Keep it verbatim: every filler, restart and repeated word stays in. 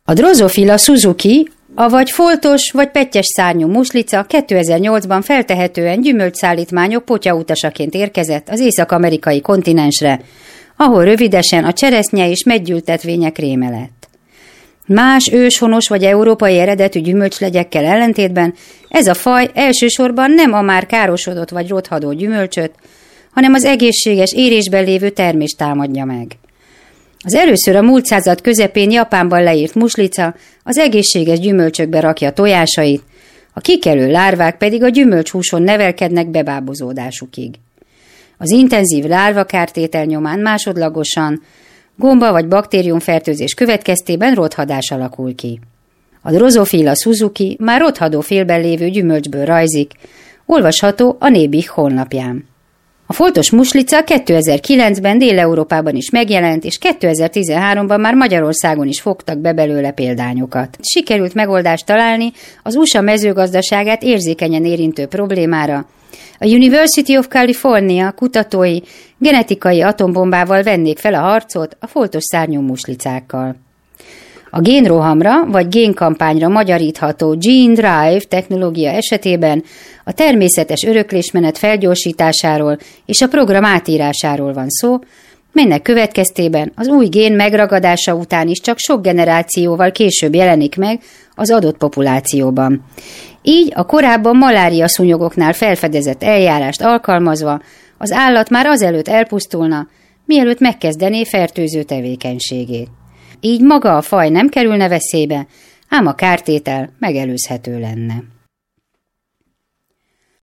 A Drosophila suzuki, avagy foltos vagy pettyes szárnyú muslica kétezer-nyolcban feltehetően gyümölcsszállítmányok potyautasaként érkezett az észak-amerikai kontinensre, ahol rövidesen a cseresznye és meggyültetvények réme lett. Más őshonos vagy európai eredetű gyümölcslegyekkel ellentétben ez a faj elsősorban nem a már károsodott vagy rothadó gyümölcsöt, hanem az egészséges érésben lévő termést támadja meg. Az először a múlt század közepén Japánban leírt muslica az egészséges gyümölcsökbe rakja tojásait, a kikelő lárvák pedig a gyümölcshúson nevelkednek bebábozódásukig. Az intenzív lárvakártétel nyomán másodlagosan gomba vagy baktériumfertőzés következtében rothadás alakul ki. A Drosophila suzuki már rothadó félben lévő gyümölcsből rajzik, olvasható a Nébih honlapján. A foltos muslica kétezer-kilencben Dél-Európában is megjelent, és kétezer-tizenháromban már Magyarországon is fogtak be belőle példányokat. Sikerült megoldást találni az u es á mezőgazdaságát érzékenyen érintő problémára. A University of California kutatói genetikai atombombával vennék fel a harcot a foltos szárnyú muslicákkal. A génrohamra vagy génkampányra magyarítható Gene Drive technológia esetében a természetes öröklésmenet felgyorsításáról és a program átírásáról van szó, melynek következtében az új gén megragadása után is csak sok generációval később jelenik meg az adott populációban. Így a korábban malária szúnyogoknál felfedezett eljárást alkalmazva az állat már azelőtt elpusztulna, mielőtt megkezdené fertőző tevékenységét. Így maga a faj nem kerülne veszélybe, ám a kártétel megelőzhető lenne.